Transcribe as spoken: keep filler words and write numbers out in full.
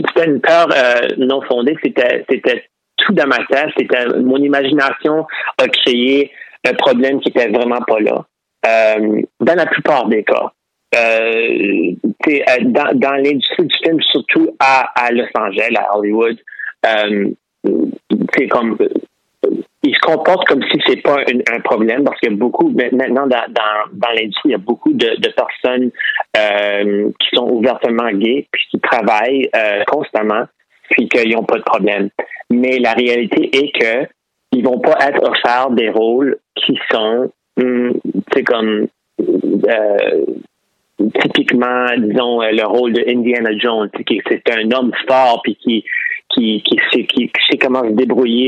c'était une peur euh, non fondée. C'était, c'était tout dans ma tête. C'était mon imagination a créé un problème qui était vraiment pas là. Euh, dans la plupart des cas, euh, dans, dans l'industrie du film, surtout à, à Los Angeles, à Hollywood, euh, c'est comme ils se comportent comme si c'est pas un, un problème parce qu'il y a beaucoup maintenant dans, dans, dans l'industrie, il y a beaucoup de, de personnes euh, qui sont ouvertement gays puis qui travaillent euh, constamment puis qu'ils n'ont pas de problème. Mais la réalité est que ils vont pas être offerts des rôles qui sont hum, c'est comme euh, typiquement, disons, le rôle de Indiana Jones, qui c'est un homme fort puis qui qui qui sait qui, qui sait comment se débrouiller